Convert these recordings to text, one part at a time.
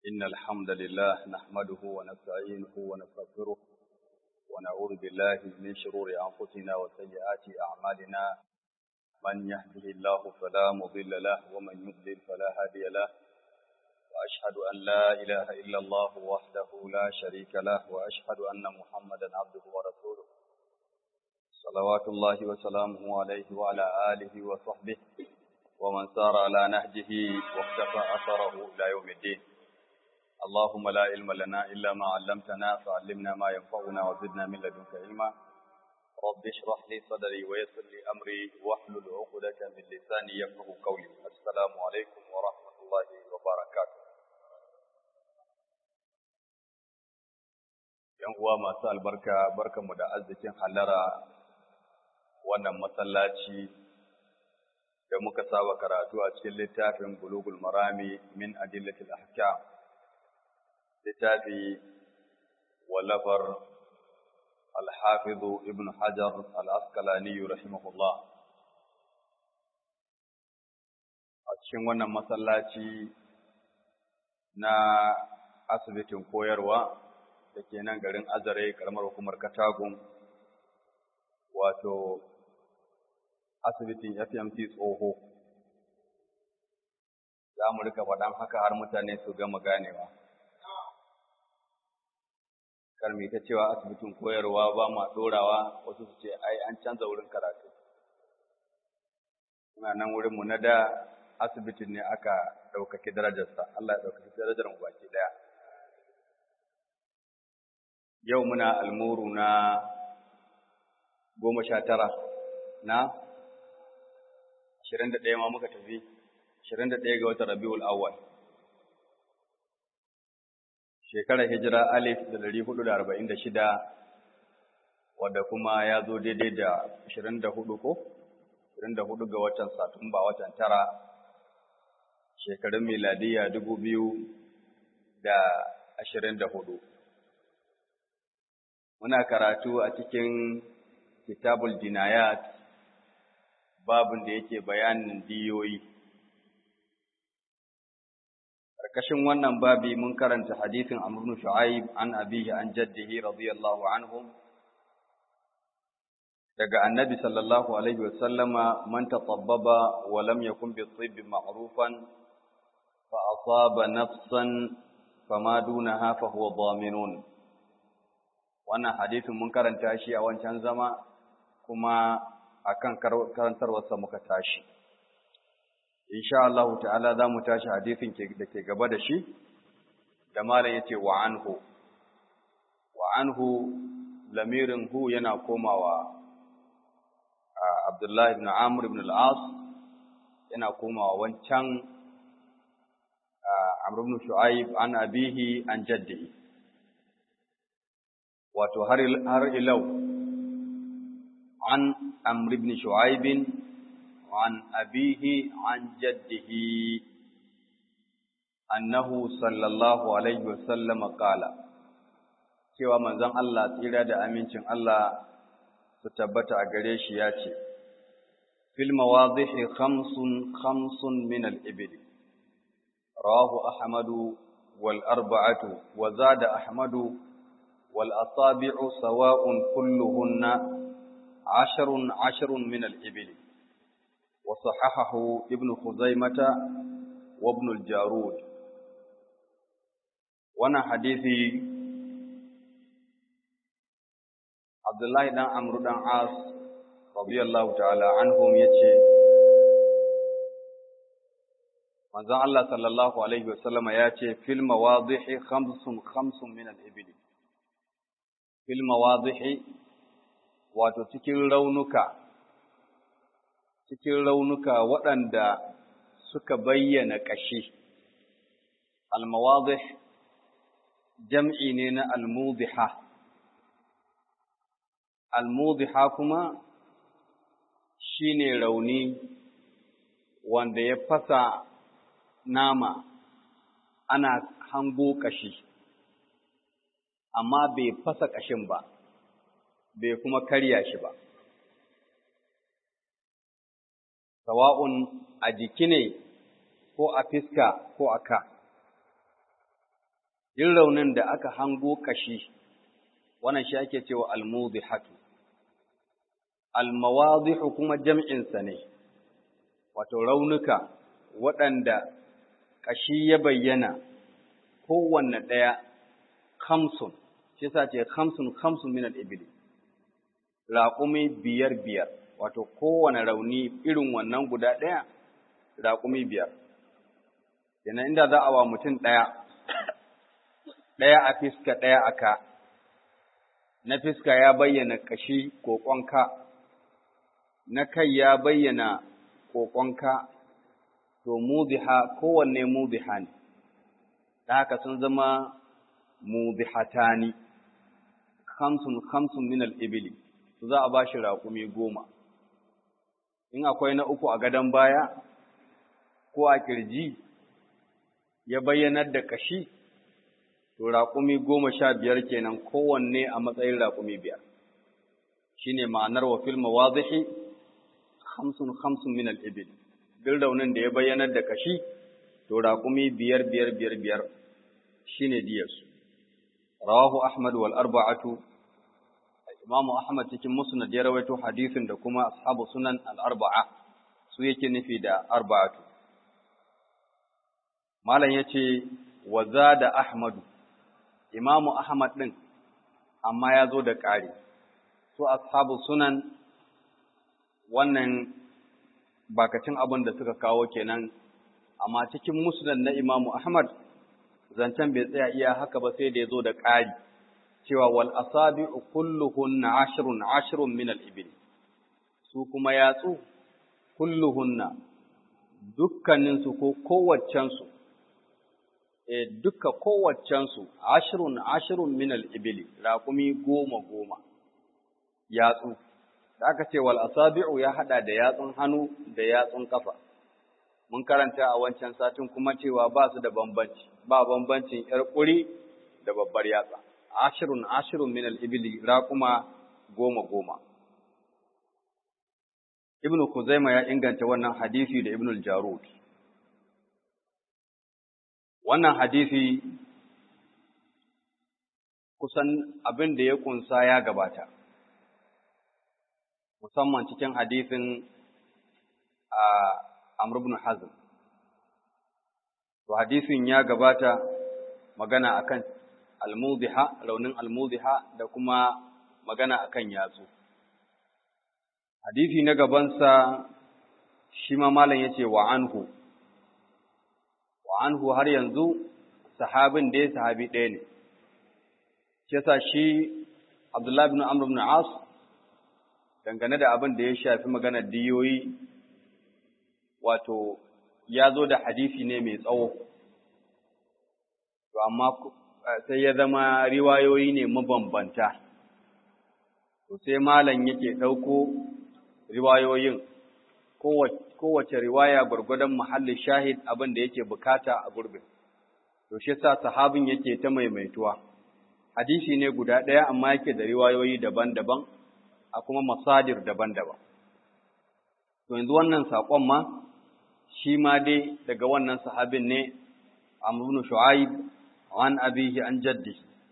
إن الحمد لله نحمده ونستعينه ونستغفره ونعوذ بالله من شرور أنفسنا وسيئات أعمالنا من يهده الله فلا مضل له ومن يضلل فلا هادي له وأشهد أن لا إله إلا الله وحده لا شريك له وأشهد أن محمدا عبده ورسوله صلوات الله وسلامه عليه وعلى آله وصحبه ومن سار على نهجه واقتفى أثره إلى يوم الدين اللهم لا علم لنا إلا ما علمتنا فعلمنا ما ينفعنا وزدنا من لدنك علما رب اشرح لي صدري ويسر لي أمري واحلل عقدة من لساني يفقهوا قولي السلام عليكم ورحمة الله وبركاته yan uwa masu albarka barkanmu da arzikin hallara wannan masallaci da muka saba karatu a cikin littafin Bulughul Marami min Adillatil Ahkam littafi wallafar Al-Hafiz Ibn Hajar Al-Asqalani rahimahullah a cikin wannan masallaci na asibitin koyarwa da ke nan garin Azare karamar hukumar Katagum wato asibitin FMC tsoho za mu rika faɗan haka har mutane su gama ganewa karmi ta cewa asibitin koyarwa ba ma ɗorawa wasu su ce ai an canza wurin karatu muna nan wurinmu na da asibitin ne aka ɗaukaki darajarsa Allah ya ɗaukaki darajar mu baki ɗaya yau muna almuru na 19 na 21 ma muka tafi 21 ga watan Rabiul Awwal shekarar hijira 1446 wadda kuma ya zo daidai da 24 ko 24 ga watan Satumba watan 9 shekarun miladiya 2024 muna karatu a cikin Kitabul Jinayat babin da yake bayanin diyoyi. Karkashin wannan babi mun karanta hadisin Amr ibn Shu'aib an abihi an jaddihi radiyallahu anhum daga Annabi sallallahu alaihi wa sallama man tatabbaba wa lam yakun bi tibbi ma'rufan fa asaba nafsan fama dunaha fa huwa dhaminun. Wannan hadisin mun karanta shi a wancan zama kuma akan karantarwarsa muka tashi insha Allah ta'ala za mu tashi hadisin da ke gaba da shi da malam yace wa anhu lamirin hu yana komawa Abdullah ibn Amr ibn al-As yana komawa wancan Amr ibn Shu'aib an abihi an jaddihi wato har ilau عن عمرو بن شعيب عن أبيه عن جده أنه صلى الله عليه وسلم قال cewa manzon Allah tsira da amincin Allah su tabbata a gare shi ya ce fil mawadhihi khamsun min al-ibil rawahu ahmadu wal arba'atu wa zada ahmadu wal asabi'u sawa'un kulluhunna عشر من الإبل وصححه ابن خزيمة وابن الجارود وانا حديثي عبد الله بن عمرو بن عاص رضي الله تعالى عنهم يتي manzon Allah sallallahu alaihi wasallam ya ce fil mawadhihi khamsun min al-ibli fil mawadhihi wato cikin raunuka waɗanda suka bayyana ƙashi al-mawadih jam'i ne na al-mudiha al-mudiha kuma shine rauni wanda ya fasa nama ana hango ƙashi amma bai fasa ƙashin ba bai kuma karya shi ba. Sawa'un a jiki ne ko a fiska ko a ka. yin raunin da aka hango kashi wannan shi ake cewa al-mudihatu. Al-mawadihu kuma jam'insa ne, wato raunuka waɗanda kashi ya bayyana kowanne ɗaya khamsun, shi yasa ce khamsun min al-ibli, raƙumi biyar, wato kowane rauni irin wannan guda ɗaya raƙumi 5. Yana inda za a wa mutum ɗaya a fiska ɗaya a ka, na fiska ya bayyana ƙashi ƙoƙonka, na kai ya bayyana ƙoƙonka, to mudiha kowanne mudiha ne, da haka sun zama mudihatani, khamsun min al-ibli, to za a ba shi raƙumi 10. In akwai na uku a gadon baya ko a kirji ya bayyanar da kashi, to raƙumi 15 kenan kowanne a matsayin raƙumi 5. Shine ma'anar wa fil mawadihi khamsun min al-ibil. Duk raunin da ya bayyanar da kashi, to raƙumi 5 shine diyarsu. Rawahu Ahmad wal arba'atu. Imam Ahmad cikin Musnad ya rawaito hadisin da kuma ashabu sunan al-arba'a, su yake nufi da arba'atu. Malam yace wa zada Ahmadu, Imam Ahmad din amma ya zo da ƙari. Su ashabu sunan wannan bakacin abin da suka kawo kenan, amma cikin Musnad na Imam Ahmad zancen bai tsaya iya haka ba, sai da ya zo da ƙari cewa wal asabi'u kulluhunna ashrun min al-ibil. Su kuma yatsu kulluhunna dukkaninsu ko kowaccensu kowaccensu ashrun min al-ibil, raƙumi 10 yatsu. Da aka ce wal asabi'u ya hada da yatsun hannu da yatsun kafa. Mun karanta a wancan satin kuma cewa ba su da bambanci, ba bambancin yar ƙuri da babbar yatsa. Ashrun min al-ibli, raquma 10. Ibn Khuzaimah ya inganta wannan hadisi da Ibn al-Jarud. Wannan hadisi kusan abin da ya kunsa ya gabata, musamman cikin hadisin Amr ibn Hazm. To hadisin ya gabata magana akan al-mudiha, raunin al-mudiha, da kuma magana akan yatsu. Hadisi na gabansa shi ma malam yace wa anhu har yanzu sahabin da sahabi ɗaya ne. Yasa shi Abdullah ibn Amr ibn As dangane da abin da ya shafi maganar diyoyi, wato ya zo da hadisi ne mai tsawo, to amma sai ya zama riwayoyi ne mabambanta. To sai malam yake ɗauko riwayoyin, kowace riwaya gwargwadon mahallin shahid abin da yake bukata a gurbin. To shi yasa sahabin yake ta maimaituwa. Hadisi ne guda ɗaya amma yake da riwayoyi daban-daban a kuma masadir daban-daban. To yanzu wannan saƙon ma shi ma dai daga wannan sahabin ne, Amr ibn Shu'aib an abihi an jaddi.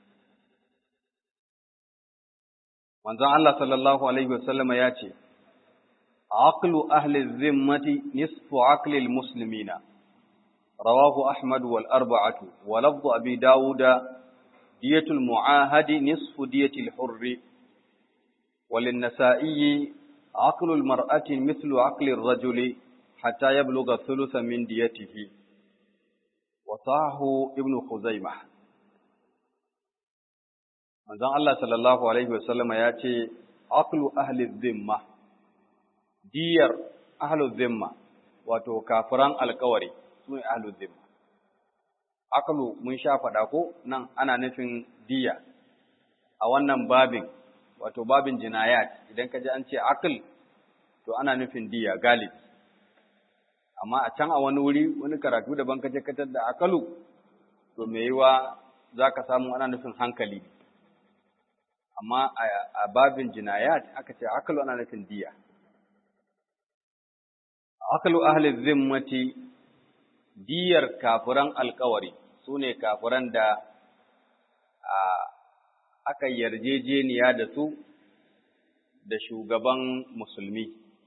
Manzon Allah sallallahu alaihi wasallama ya ce, aqlu ahli zimmati nisfu aqli almuslimina. Rawahu Ahmad wal arba'atu wa lafdhu Abi Dawud diyatul mu'ahadi nisfu diyatil hurri. وللنسائي عقل المرأة مثل عقل الرجل حتى يبلغ الثلث من ديته. وصححه ابن خزيمة. manzon Allah sallallahu alaihi wasallam ya ce aqlu ahli dhimma, diyar ahli dhimma, wato kafiran alkawari sune ahli dhimma. Aqlu mun sha faɗa ko nan ana nufin diya a wannan babin, wato babin jinayat. Idan ka ji an ce aql to ana nufin diya galibi, amma a can a wani wuri wani karatu daban ka je katar da aqlu, to me yiwa zaka samu ana nufin hankali, amma a babin jinayat aka ce aqlu ana nufin diya. Aqlu ahli zimmati, diyar kafiran alkawari sune kafiran da aka yarjejeniya da su da shugaban musulmi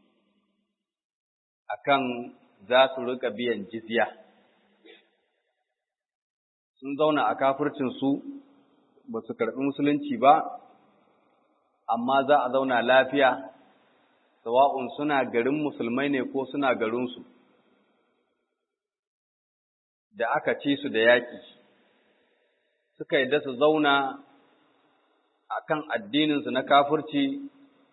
akan za su rika biyan jizya. Sun zauna a kafircinsu ba su karɓi musulunci ba, amma za a zauna lafiya, sawa'un suna garin musulmai ne ko suna garinsu, da aka ci su da yaƙi, suka yadda su zauna a kan addininsu na kafirci,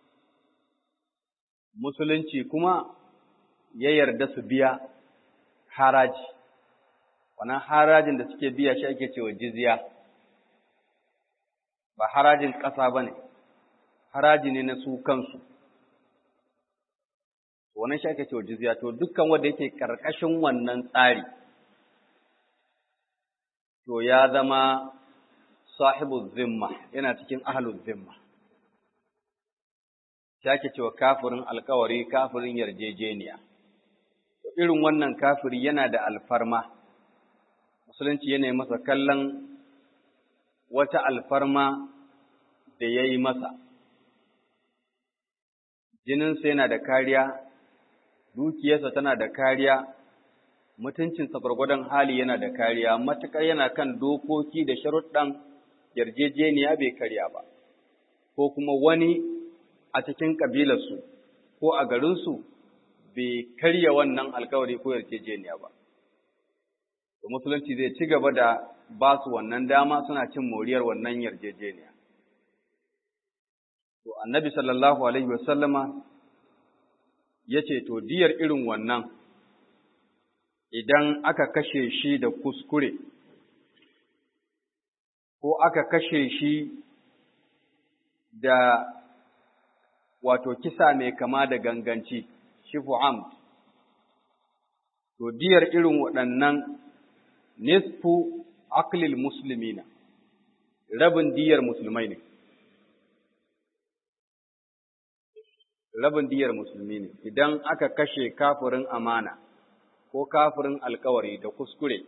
musulunci kuma ya yarda su biya haraji. Wannan harajin da suke biya shi ake cewa jizya, ba harajin ƙasa ba ne, haraji ne na su kansu. Wannan shi ake cewa jizya. To dukkan wanda yake ƙarƙashin wannan tsari, to ya zama sahibu zimma, yana cikin ahlul zimma. Shi ake cewa kafirin alkawari, kafirin yarjejeniya. To irin wannan kafiri yana da alfarma. Musulunci yana masa kallon wata alfarma da ya yi masa. Jininsa yana da kariya, dukiyarsa tana da kariya, mutuncinsa gwargwadon hali yana da kariya, matuƙar yana kan dokoki da sharuɗɗan yarjejeniya bai karya ba, ko kuma wani a cikin ƙabilarsu ko a garinsu bai karya wannan alkawari ko yarjejeniya ba. To musulunci zai ci gaba da ba su wannan dama, suna cin moriyar wannan yarjejeniya. To annabi sallallahu alaihi wasallama ya ce, to diyar irin wannan idan aka kashe shi da kuskure ko aka kashe shi da wato kisa mai kama da ganganci, shifu amd, to diyar irin waɗannan nisfu aklil muslimina, rabin diyar musulmai ne. Rabin diyar musulmi ne, idan aka kashe kafirin amana ko kafirin alkawari da kuskure,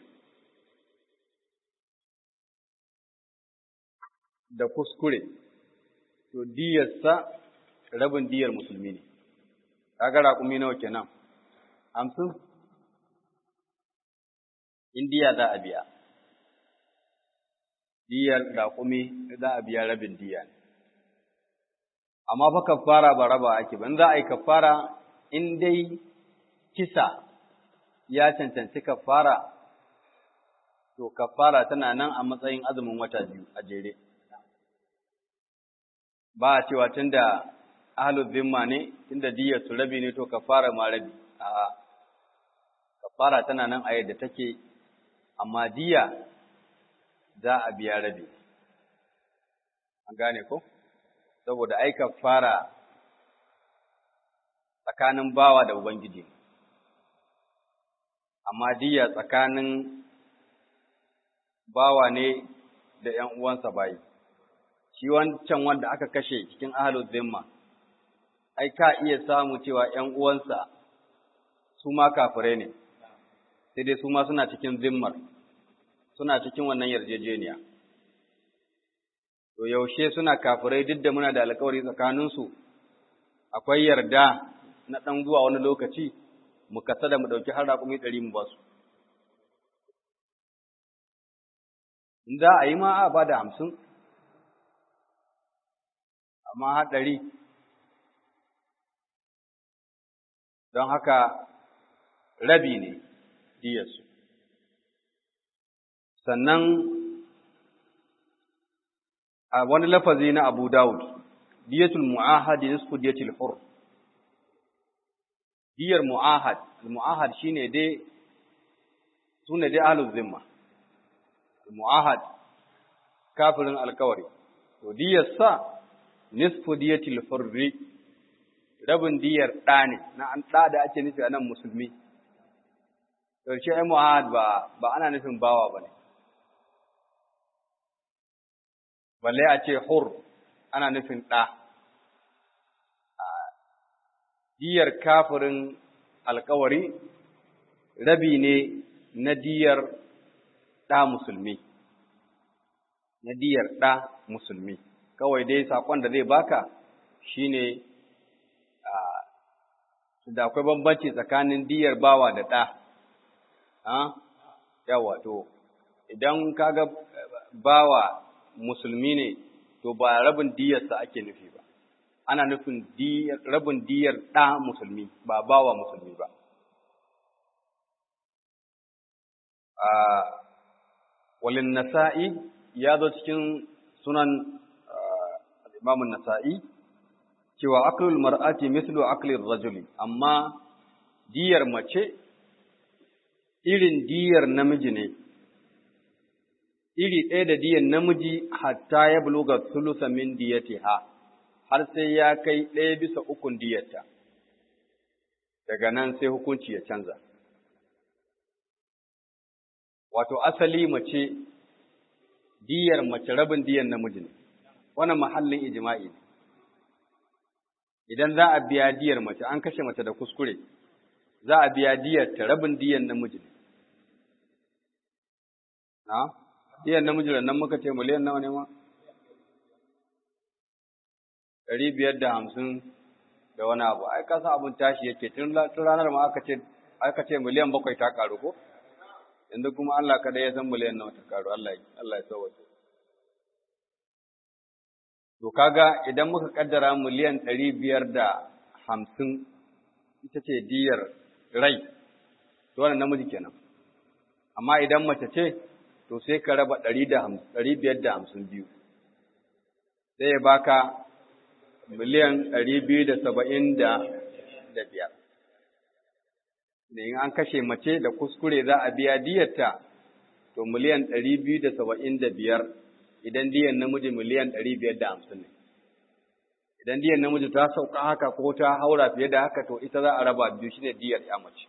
to diyarsa rabin diyar musulmi ne. Kaga raƙumi nawa kenan? 50? Indiya za a biya. Diyar raƙumi za a biya rabin diya ne. Amma fa kafara ba raba ake ba, in za a yi kafara in dai kisa ya cancanci kafara, to kafara tana nan a matsayin azumin wata 2 a jere. Ba a cewa tunda ahlul zimma ne, tunda diyar su rabi ne to kafara ma rabi. A'a, kafara tana nan a yadda take, amma diya za a biya rabi. An gane ko? Saboda ai kafara tsakanin bawa da Ubangiji, amma diya tsakanin bawa ne da ‘yan uwansa bayi. Shi wancan wanda aka kashe cikin ahlul zimma, ai ka iya samu cewa ‘yan uwansa su ma kafirai ne, sai dai su ma suna cikin zimmar, suna cikin wannan yarjejeniya. To yaushe suna kafirai duk da muna da alkawari tsakaninsu, akwai yarda na ɗan zuwa wani lokaci, mu kasa da mu ɗauki har raƙumi 100 mu ba su. In za a yi ma a ba da 50, amma har 100. Don haka rabi ne diyarsu. Sannan a wani lafazi na Abu Dawud, diyatul mu'ahad nisfu diyatul hur. Diyar mu'ahad, mu'ahad shine dai sune dai ahlul zimma. Mu'ahad kafirin alkawari. To diyar sa nisfu diyatul hurri, rabin diyar ɗa ne, na an ɗa da ake nufi a nan musulmi. To shi ai mu'ahad ba ana nufin bawa bane. Balle a ce hur ana nufin ɗa. Diyar kafirin alkawari rabi ne na diyar ɗa musulmi. na diyar ɗa musulmi. Kawai dai saƙon da zai baka shine da akwai bambanci tsakanin diyar bawa da ɗa. Yawa to, idan kaga bawa musulmi ne, to ba rabin diyarsa ake nufi ba, ana nufin rabin diyar ɗa musulmi, ba bawa musulmi ba. Walin Nasa'i ya zo cikin sunan Imamun Nasa'i cewa aklul mar'ati mislu aklir rajuli, amma diyar mace irin diyar namiji ne, iri ɗaya da diyar namiji hatta ya buluga sulusa min diyatiha, har sai ya kai 1/3 diyarta, daga nan sai hukunci ya canza. Wato asali mace, diyar mace rabin diyar namiji ne, wannan mahallin ijma'i ne. Idan za a biya diyar mace, an kashe mace da kuskure, za a biya diyar ta rabin diyar namiji ne. Diyar namiji da nan muka ce miliyan nawa ne ma? 550 da wani abu. Ai kasa abun tashi yake tun ranar ma aka ce miliyan 7 ta karu ko? Yanzu kuma Allah kada ya san miliyan nawa ta karu, Allah ya sauwaje. To kaga idan muka kaddara miliyan 550 ita ce diyar rai, to wannan namiji kenan. Amma idan mace ce, to sai ka raba 552, sai ya baka miliyan 275. Da in an kashe mace da kuskure za a biya diyarta, to miliyan 275, idan diyan namiji miliyan 550 ne. Idan diyan namiji ta sauka haka ko ta haura fiye da haka, to ita za a raba biyu, shine diyar ya mace.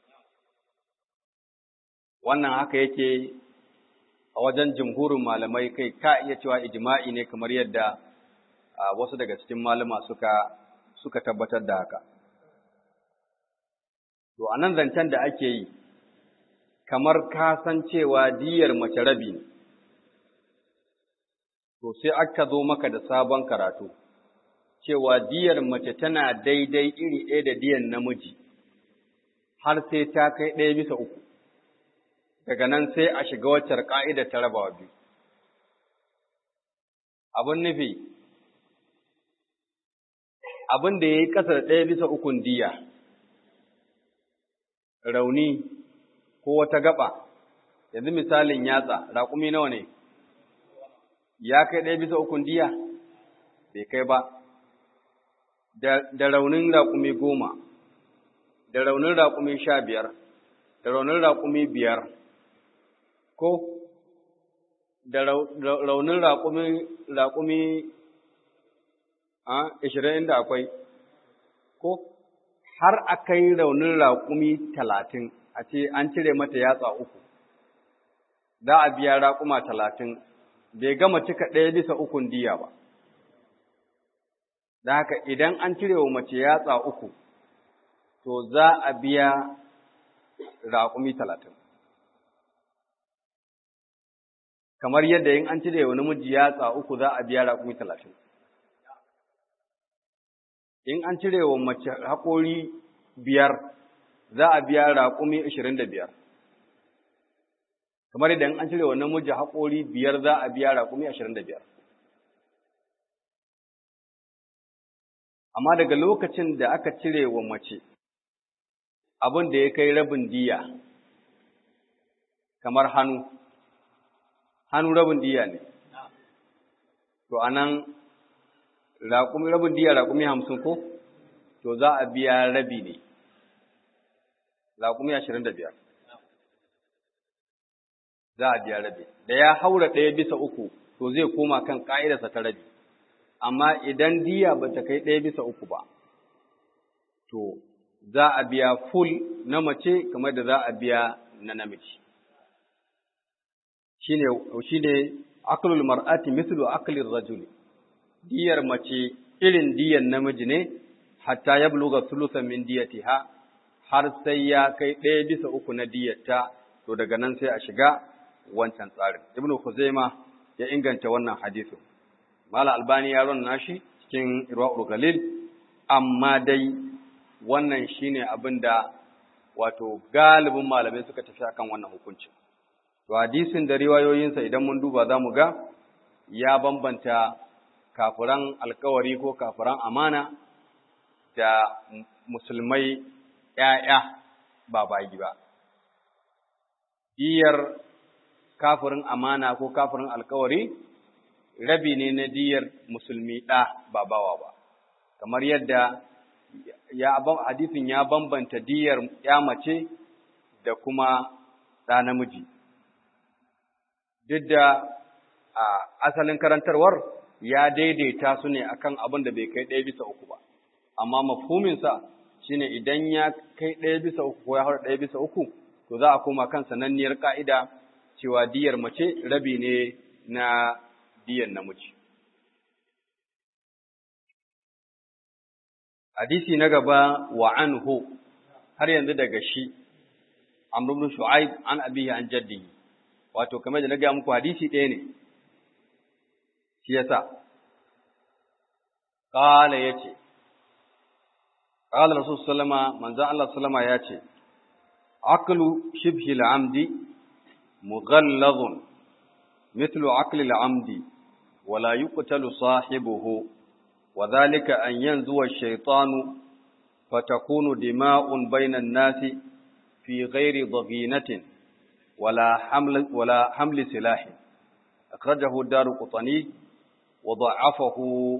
Wannan haka yake a wajen jumhurin malamai, kai ka iya cewa ijma'i ne, kamar yadda wasu daga cikin malama suka tabbatar da haka. To anan zancen da ake yi, kamar ka san cewa diyar mace rabi ne, to sai aka zo maka da sabon karatu, cewa diyar mace tana daidai iri ɗaya da diyar namiji, har sai ta kai 1/3. Daga nan sai a shiga waccar ƙa'ida ta rabawa biyu. Abin nufi, abin da ya yi ƙasa da 1/3 diya, rauni ko wata gaba, yanzu misalin yatsa, raƙumi nawa ne? Ya kai 1/3 diya? Bai kai ba. Da raunin raƙumi 10, da raunin raƙumi 15, da raunin raƙumi 5, ko da raunin raƙumi 20 inda akwai, ko har a kai raunin raƙumi 30, a ce an cire mata yatsa 3, za a biya raƙuma 30, bai gama cika 1/3 diya ba. Da haka idan an cire wa mace yatsa 3, to za a biya raƙumi 30. Kamar yadda in an cire wa namiji yatsa 3 za a biya raƙumi 30. In an cire wa mace haƙori 5 za a biya raƙumi 25. Kamar yadda in an cire wa namiji haƙori 5 za a biya raƙumi 25. Amma daga lokacin da aka cire wa mace abin da ya kai rabin diya, kamar hannu rabin diya ne, to anan rabin diya raƙumi 50 ko, to za a biya rabi ne, raƙumi 25 za a biya rabi. Da ya haura 1/3, to zai koma kan ƙa'idarsa ta rabi. Amma idan diya ba ta kai 1/3 ba, to za a biya full na mace kamar da za a biya na namiji. Shine aklul mar'ati mithlu aklir rajuli, diyar mace irin diyar namiji ne, hatta ya buluga sulusan min diyatiha, har sai ya kai 1/3 na diyarta, to daga nan sai a shiga wancan tsarin. Ibn Khuzaimah ya inganta wannan hadisin. Malam Albani ya rauna shi cikin Irwaul Galil, amma dai wannan shine abin da wato galibin malamai suka tafi akan wannan hukunci. To hadisin da riwayoyinsa idan mun duba za mu ga ya bambanta kafiran alkawari ko kafiran amana da musulmai ‘ya'ya ba bagi ba. Diyar kafirin amana ko kafirin alkawari rabi ne na diyar musulmi ɗa ba bawa ba, kamar yadda hadisin ya bambanta diyar ‘ya mace da kuma ɗa namiji. Duk da asalin karantarwar ya daidaita su ne akan abin da bai kai 1/3 ba, amma mafhuminsa shine idan ya kai 1/3 ko ya haura 1/3, to za a koma kan sananniyar ka'ida cewa diyar mace rabi ne na diyar namiji. Hadisi na gaba wa anhu, har yanzu daga shi Amr ibn Shu'aib an abihi an jaddihi, wato kamar da na ga muku hadisi ɗaya ne. Shi yasa qala yace qala rasul sallama manzo Allah sallama yace aqlu shibhi al-amdi mughalladhun mithlu aqli al-amdi wala yuqtalu sahibuhu wa dhalika an yanzuwa ash-shaytanu fatakunu dima'un bayna an-nasi fi ghairi dhaghinatin wala hamli silahi akhrajahu ad-Daraqutni وضعفه.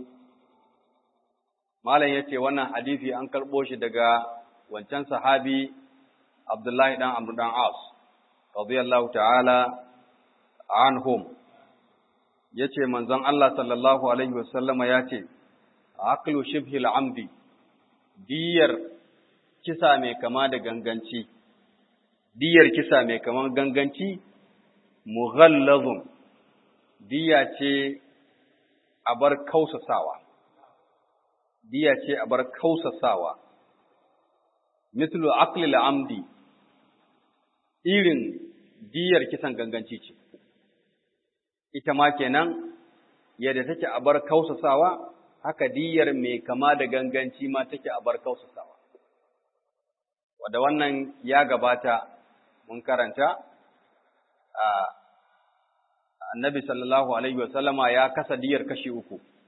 malam yace wannan hadisi an karbo shi daga wancan sahabi Abdullahi dan Amr dan As radiyallahu ta'ala anhum, yace manzon Allah sallallahu alaihi wasallama yace aqlu shibhil amdi, diyar kisa mai kama da ganganci, diyar kisa mai kaman ganganci mughallazun, diya ce a bar kausasawa, diya ce a bar kausasawa, mislu aqlil amdi, irin diyar kisan ganganci ce, ita ma kenan yadda take a bar kausasawa, haka diyar mai kama da ganganci ma take a bar kausasawa. Wadda wannan ya gabata mun karanta Annabi sallallahu alaihi wasallama ya kasa diyar kashi 3,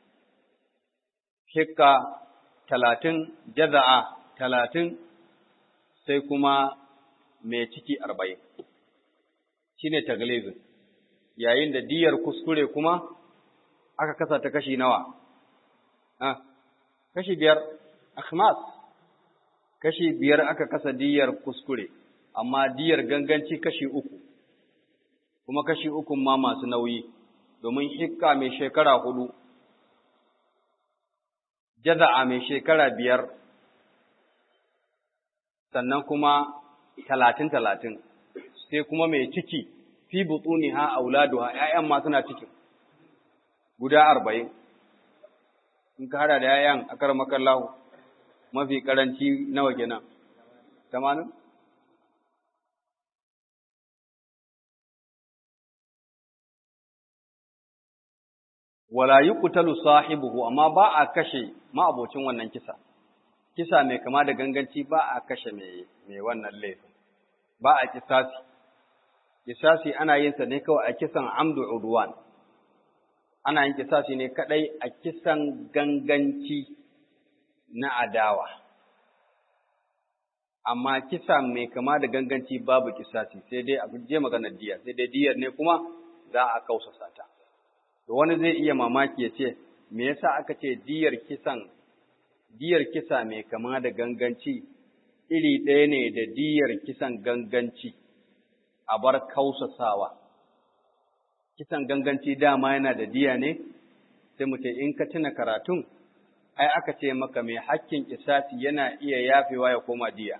hikka 30, jaza'a 30, sai kuma mai ciki 40, shine taglizin. Yayin da diyar kuskure kuma aka kasa ta kashi nawa? Kashi 5, akhmas, kashi 5 aka kasa diyar kuskure, amma diyar ganganci kashi 3. kuma kashi 3 ma masu nauyi, domin hikka mai shekara 4, jaza'a mai shekara 5, sannan kuma 30, sai kuma mai ciki, fi butuniha auladuha, ƴaƴan ma suna cikin guda 40. In ka hada da ƴaƴan akar makallahu mafi karanci nawa kenan? 80? Wala yuqtalu sahibuhu, amma ba a kashe ma'abocin wannan kisa mai kama da ganganci, ba a kashe mai wannan laifin, ba a kisasi ana yin sa ne kawai a kisan amdu udwan, ana yin kisasi ne kadai a kisan ganganci na adawa, amma kisa mai kama da ganganci babu kisasi, sai dai a je maganar diya, sai dai diyar ne kuma za a kausasa ta. To wani zai iya mamaki ya ce, me yasa aka ce diyar kisa mai kama da ganganci iri ɗaya ne da diyar kisan ganganci a bar kausasawa? Kisan ganganci dama yana da diya ne? Sai mu ce in ka tuna karatun, ai aka ce maka mai hakkin kisasi yana iya yafewa ya koma diya.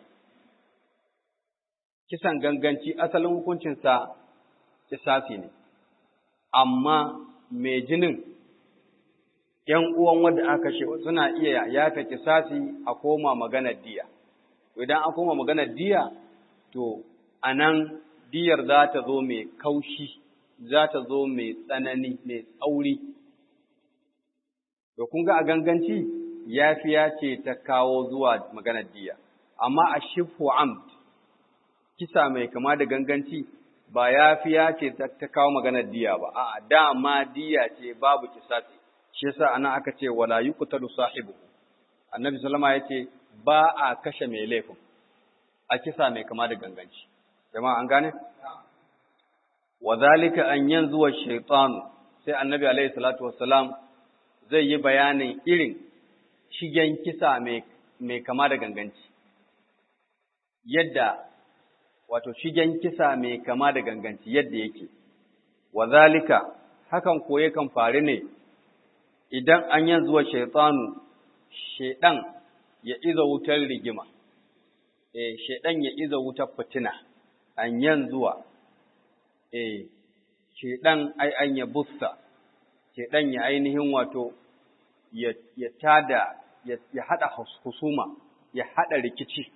Kisan ganganci asalin hukuncinsa kisasi ne, amma mai jinin ‘yan uwan wanda aka kashe suna iya yafe kisasi a koma maganar diya. Idan an koma maganar diya, to a nan diyar za ta zo mai kaushi za ta zo mai tsanani, mai tsauri. To kun ga a ganganci yafiya ce ta kawo zuwa maganar diya, amma a shibhu amd, kisa mai kama da ganganci ba yafiya ce ta kawo maganar diya ba, a'a dama diya ce babu kisasi. Shi yasa ana aka ce wala yuqtalu sahibu. Annabi sallama yace ba a kashe mai laifin a kisa mai kama da ganganci. Jama'a an gane? Wa zalika an yanzu wa shaytan, sai Annabi alaihi salatu wassalam zai yi bayanin irin shigen kisa mai kama da ganganci. Yadda wato shigen kisa mai kama da ganganci yadda yake. Wa zalika hakan ko yakan faru ne idan an yanzu wa shaytanu, shaydan ya iza wutar rigima. Shaydan ya iza wutar fitina. An yanzuwa shaydan ai an ya bussa, shaydan ya ainihin wato ya tada ya hada husuma, ya hada rikici.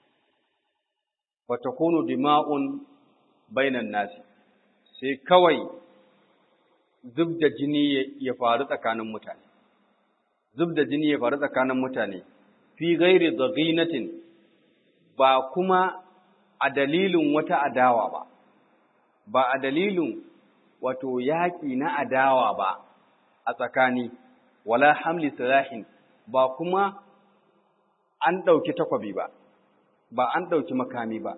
Wa takunu dima'un bainan nasi, sai kawai zubda jini ya faru tsakanin mutane. Zubda jini ya faru tsakanin mutane fi ghairi dhaghinatin, ba kuma a dalilin wata adawa ba, ba a dalilin wato yaƙi na adawa ba a tsakani, wala hamli silahin, ba kuma an ɗauki takwabi ba, ba an ɗauki makami ba.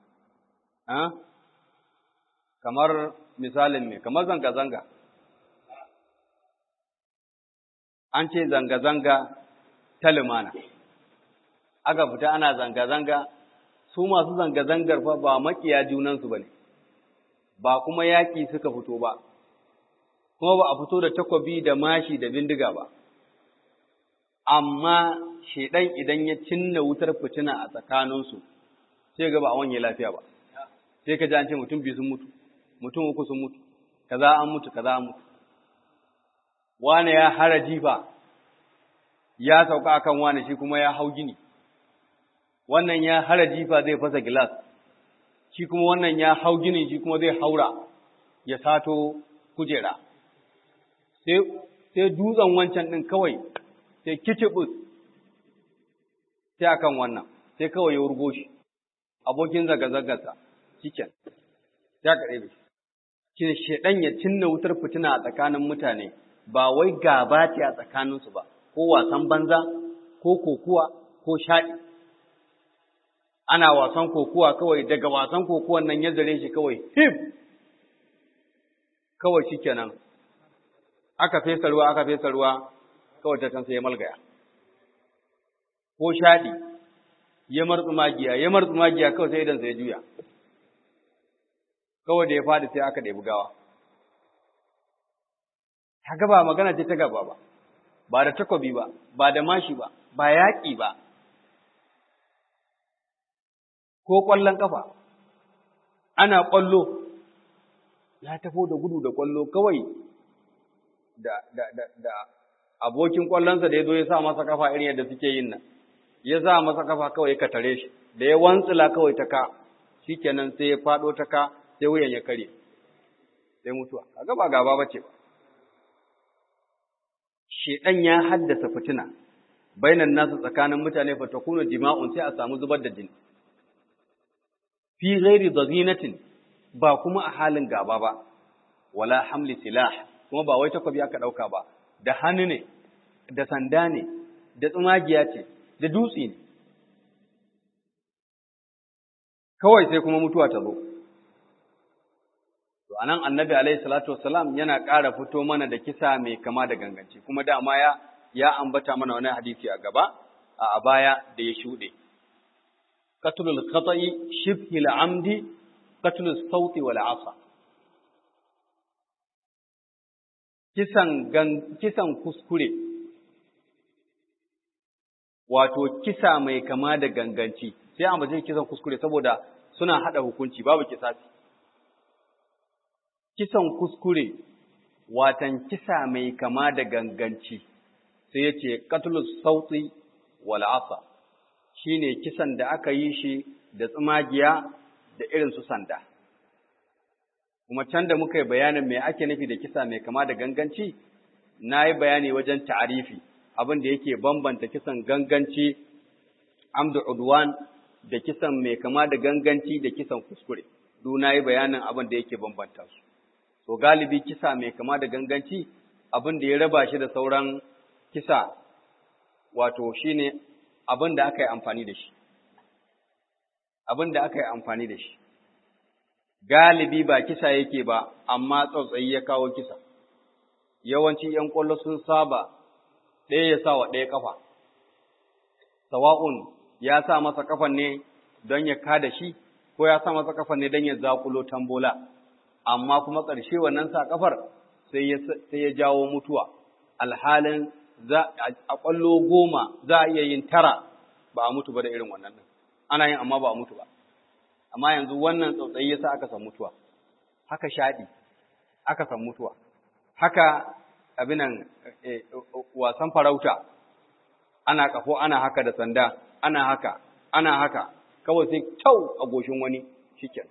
Kamar misalin ne, kamar zanga-zanga. An ce zanga-zanga ta lumana, aka fita ana zanga-zanga, su masu zanga-zangar fa ba maƙiya junansu ba ne, ba kuma yaƙi suka fito ba, kuma ba a fito da takwabi da mashi da bindiga ba. Amma shaidan idan ya cinna wutar fitina a tsakaninsu, sai ga ba a wanye lafiya ba. Sai ka ji an ce mutum biyu sun mutu, mutum uku sun mutu, kaza an mutu, kaza an mutu. Wane ya hara jifa, ya sauka akan wane shi kuma ya hau gini. Wannan ya hara jifa zai fasa gilas, shi kuma wannan ya hau gini, shi kuma zai haura ya sato kujera. Sai dutsen wancan ɗin kawai, sai kicibus, sai akan wannan, sai kawai ya wurgo shi, abokin zanga-zangarsa, cikin, ya kaɗe shi. Shi shaɗan ya cinna wutar fitina a tsakanin mutane, ba wai gaba ce a tsakaninsu ba, ko wasan banza, ko kokuwa, ko shaɗi. Ana wasan kokuwa kawai, daga wasan kokuwan nan ya zare shi kawai, hip! Kawai shi kenan, aka fesa ruwa, kawai ta can sai ya malgaya. Ko shaɗi, ya martsu magiya kawai sai idan sai juya. Kawai da ya faɗi sai aka ɗebi gawa. Kaga ba magana ce ta gaba ba, ba da takobi ba, ba da mashi ba, ba yaƙi ba, ko ƙwallon ƙafa, ana ƙwallo, ya tafo da gudu da ƙwallo kawai da abokin ƙwallonsa da ya zo ya sa masa ƙafa irin yadda suke yin nan, ya sa masa ƙafa kawai ka tare shi, da ya wantsila kawai ta ka, shi kenan sai ya faɗo ta ka, sai wuyan ya karye, sai mutuwa. Kaga ba gaba ba ce ba. Shedan ya haddasa fitina bainan nasu tsakanin mutane, fa takunu dima'un, sai a samu zubar da jini. Fi ghairi dhinatin, ba kuma a halin gaba ba, wala hamli silah, kuma ba wai takobi aka dauka ba, da hannu ne, da sanda ne, da tsumagiya ce, da dutse ne. Kawai sai kuma mutuwa ta zo. To anan Annabi alaihi salatu wassalam yana ƙara fito mana da kisa mai kama da ganganci, kuma dama ya ambata mana wani hadisi a gaba, a baya da ya shuɗe. Qatlul khata'i shibhil amdi, qatlus sauti wal asa. Kisan kuskure, wato kisa mai kama da ganganci, sai an baje kisan kuskure saboda suna hada hukunci, babu kisasi. Kisan kuskure, watan kisa mai kama da ganganci, sai ya ce qatlus sauti wal asa, shine kisan da aka yi shi da tsumagiya da irin su sanda. kuma can da muka yi bayanin me ake nufi da kisa mai kama da ganganci, na yi bayani wajen ta'arifi abin da yake bambanta kisan ganganci amdu udwan da kisan mai kama da ganganci da kisan kuskure. Duk na yi bayanin abin da yake bambanta su. To galibi kisa mai kama da ganganci abin da ya raba shi da sauran kisa wato shine abin da aka yi amfani da shi. Abin da aka yi amfani da shi. Galibi ba kisa yake ba, amma tsautsayi ya kawo kisa. Yawanci ‘yan ƙwallo sun saba ɗaya ya sa wa ɗaya ƙafa. Sawa'un ya sa masa ƙafan ne don ya kada shi, ko ya sa masa ƙafan ne don ya zaƙulo tambola. Amma kuma ƙarshe wannan sa ƙafar sai ya jawo mutuwa. Alhalin a ƙwallo 10 za a iya yin 9 ba a mutu ba da irin wannan ɗin. Ana yin amma ba a mutu ba. Amma yanzu wannan tsautsayi yasa aka san mutuwa. Haka shaɗi aka san mutuwa. Haka abinan wasan farauta ana kafo ana haka da sanda, ana haka kawai sai kyau a goshin wani shiken.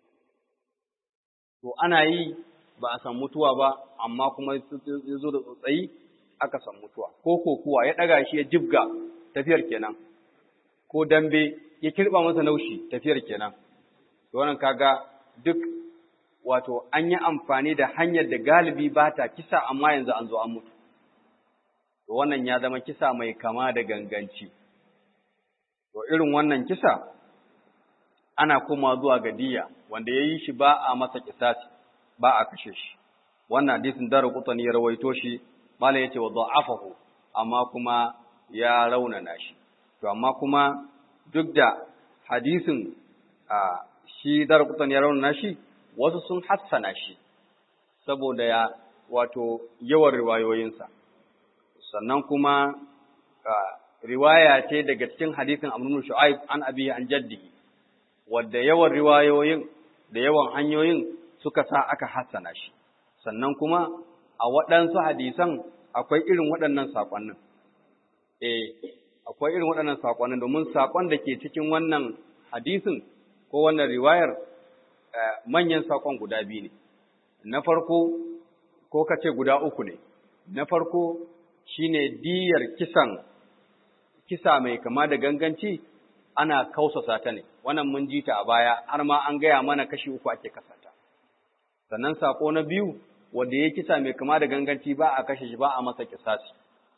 To ana yi ba a san mutuwa ba, amma kuma ya zo da tsautsayi aka san mutuwa. Ko kokuwa ya ɗaga shi ya jibga tafiyar kenan, ko dambe ya kirɓa masa naushi tafiyar kenan. To wannan kaga duk wato an yi amfani da hanyar da galibi ba ta kisa, amma yanzu an zo an mutu. To wannan ya zama kisa mai kama da ganganci. To irin wannan kisa ana koma zuwa ga diyya, wanda ya yi shi ba a masa kisasi, ba a kashe shi. Wannan hadisin Daraqutni ya rawaito shi, malam yace wa da'afahu, amma kuma ya raunana shi. To amma kuma duk da hadisin shi Daraqutni ya raunana shi, wasu sun hassana shi saboda yawan riwayoyinsa. Sannan kuma riwaya ce daga cikin hadisin Amr ibn Shu'aib an abihi an jaddihi, wadda yawan riwayoyin da yawan hanyoyin suka sa aka hassana shi. Sannan kuma a waɗansu hadisan akwai irin waɗannan saƙonnin. Akwai irin waɗannan saƙonnin, domin saƙon da ke cikin wannan hadisin ko wannan riwayar manyan saƙon guda biyu ne. Na farko, ko ka ce guda uku ne. Na farko shine diyar kisa mai kama da ganganci ana kausasa ta ne. Wannan mun ji ta a baya, har ma an gaya mana kashi 3 ake kasata. Sannan saƙo na biyu, wanda ya kisa mai kama da ganganci ba a kashe shi, ba a masa kisasi.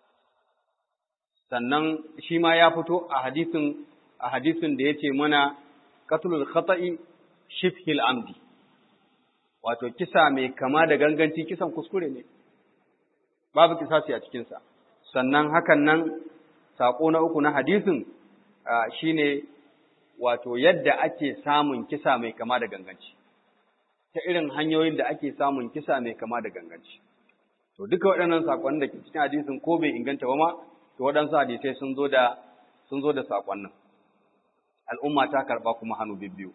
Sannan shi ma ya fito a hadisin da ya ce mana qatlul khata'i shifhil amdi, wato kisa mai kama da ganganci kisan kuskure ne, babu kisasi a cikinsa. Sannan hakan nan saƙo na uku na hadisin shine wato yadda ake samun kisa mai kama da ganganci, ta irin hanyoyin da ake samun kisa mai kama da ganganci. To duka waɗannan saƙonin da ke cikin hadisin ko bai inganta ba ma, to waɗansu hadisai sun zo da saƙonnin. Al'umma ta karɓa kuma hannu bibbiyu.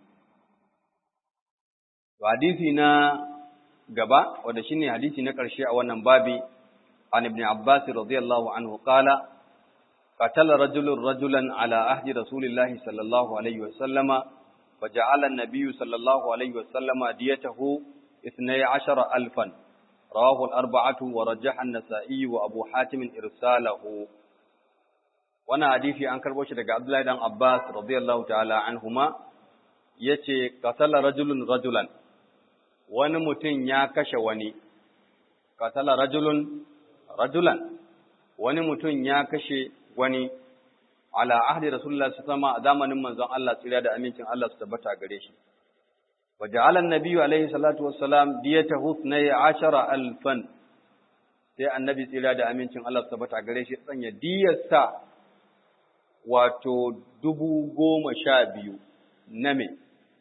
To hadisi na gaba, wanda shine hadisi na ƙarshe a wannan babi, an ibn Abbas radiyallahu anhu qala qatala rajulun rajulan ala ahdi rasulillahi sallallahu alaihi wa sallama wa ja'ala an-nabiyyu sallallahu alaihi wa sallama diyatahu 12,000 rawahu al-arba'atu wa rajjaha an-nasa'i wa abu hatim irsalahu. Wannan hadisi an karbo shi daga Abdullahi dan Abbas radiyallahu ta'ala anhuma, yace qatala rajulun rajulan, wani mutum ya kashe wani. Qatala rajulun rajulan, wani mutum ya kashe wani ala ahdi Rasulullah sallallahu alaihi wasallam a zamanin manzon Allah, tsira da amincin Allah su tabbata gare shi. Wa ja'ala an-nabiyyu alaihi salatu wassalam diyatahu 12,000, sai annabi tsira da amincin Allah su tabbata gare shi sanya diyarsa wato 12,000 na me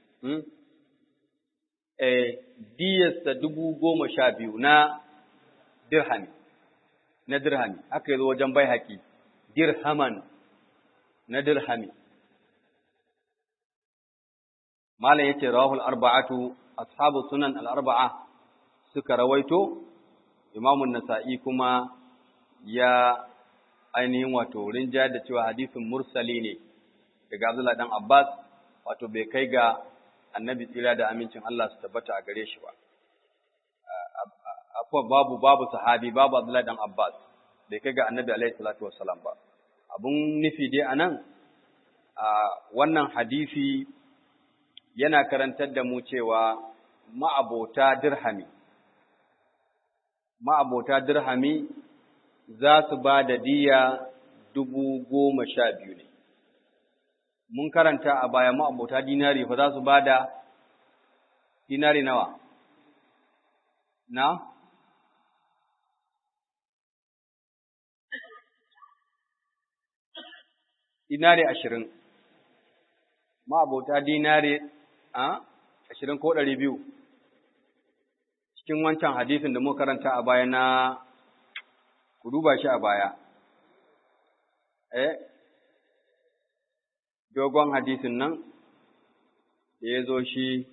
diyarsa 12,000 na dirhami, haka yazo wajen Baihaqi, dirhaman na dirhami. Malam yace rawahul arba'atu, ashabu sunan al-arba'a suka rawaito, Imam an-Nasa'i kuma ya ainihin wato rinja da cewa hadisin mursali ne daga Abdullah dan Abbas, wato bai kai ga annabi tsira da amincin Allah su tabbata a gare shi ba. babu sahabi, babu Abdullahi dan Abbas, bai kai ga Annabi alaihi salatu wassalam ba. Abun nufi dai anan, wannan hadisi yana karantar da mu cewa ma'abota dirhami za su ba da diya 12,000 ne. Mun karanta a baya ma'abota dinari fa za su ba da dinari nawa? Na? Dinari 20. Ma'abota dinari 20 ko 200. Cikin wancan hadisin da muka karanta a baya na, ku duba shi a baya. Dogon hadisin nan da ya zo shi,